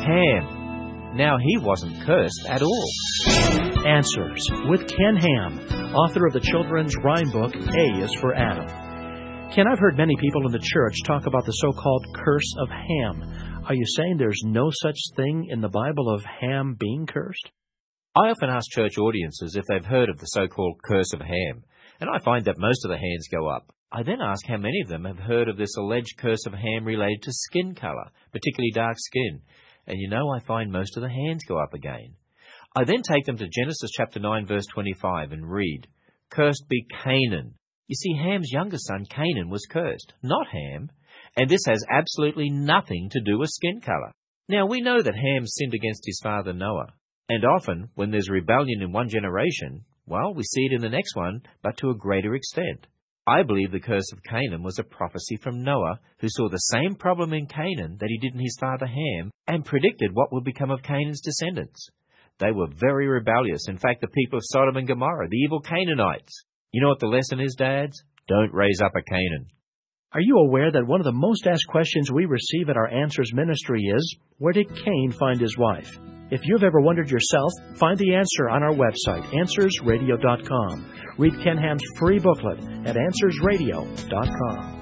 Ham. Now, he wasn't cursed at all. Answers with Ken Ham, author of the children's rhyme book, A is for Adam. Ken, I've heard many people in the church talk about the so-called curse of Ham. Are you saying there's no such thing in the Bible of Ham being cursed? I often ask church audiences if they've heard of the so-called curse of Ham, and I find that most of the hands go up. I then ask how many of them have heard of this alleged curse of Ham related to skin color, particularly dark skin, and I find most of the hands go up again. I then take them to Genesis chapter 9, verse 25, and read, "Cursed be Canaan." You see, Ham's younger son, Canaan, was cursed, not Ham, and this has absolutely nothing to do with skin color. Now, we know that Ham sinned against his father Noah, and often, when there's rebellion in one generation, well, we see it in the next one, but to a greater extent. I believe the curse of Canaan was a prophecy from Noah, who saw the same problem in Canaan that he did in his father Ham, and predicted what would become of Canaan's descendants. They were very rebellious. In fact, the people of Sodom and Gomorrah, the evil Canaanites. You know what the lesson is, dads? Don't raise up a Canaan. Are you aware that one of the most asked questions we receive at our Answers ministry is, where did Cain find his wife? If you've ever wondered yourself, find the answer on our website, AnswersRadio.com. Read Ken Ham's free booklet at AnswersRadio.com.